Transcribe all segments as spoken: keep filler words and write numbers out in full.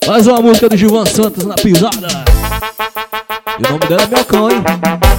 Mais uma música do Gilvan Santos na pisada. E o nome dela é Melcão, hein?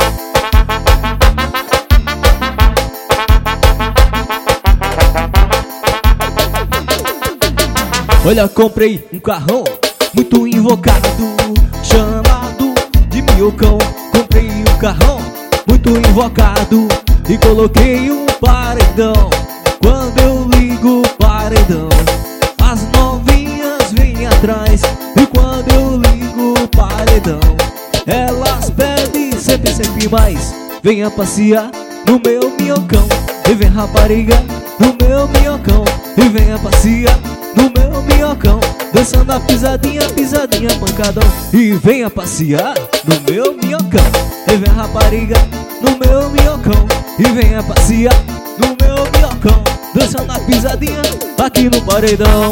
Olha, comprei um carrão muito invocado, chamado de Miocão. Comprei um carrão muito invocado e coloquei um paredão. Quando eu ligo o paredão, as novinhas vêm atrás. E quando eu ligo o paredão, elas pedem sempre, sempre mais. Venha passear no meu minhocão. E vem rapariga no meu minhocão. E venha passear no meu minhocão, dançando a pisadinha, pisadinha, pancadão. E venha passear no meu minhocão. E vem rapariga no meu minhocão. E venha passear no meu minhocão, dançando a pisadinha aqui no paredão.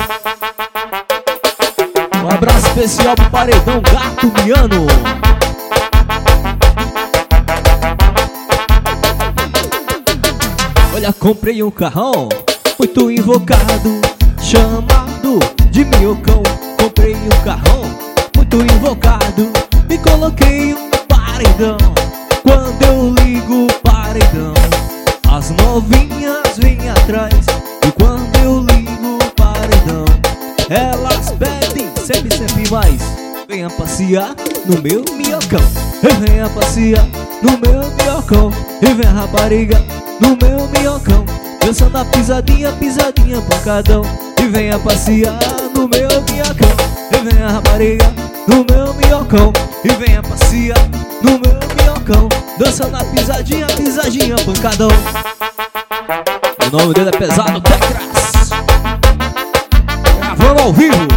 Um abraço especial pro paredão Gato Miano. Olha, comprei um carrão muito invocado, chamado de Miocão. Comprei um carrão muito invocado e coloquei um paredão. Quando eu ligo o paredão, as novinhas vêm atrás. E quando eu ligo o paredão, elas pedem sempre, sempre mais. Venha passear no meu minhocão. E venha passear no meu minhocão. E vem rapariga no meu minhocão, dançando a pisadinha, pisadinha, pancadão. E venha passear no meu minhocão. E venha rapariga no meu minhocão. E venha passear no meu minhocão, dançando a pisadinha, pisadinha, pancadão. O nome dele é Pesado Tecras, gravando ao vivo.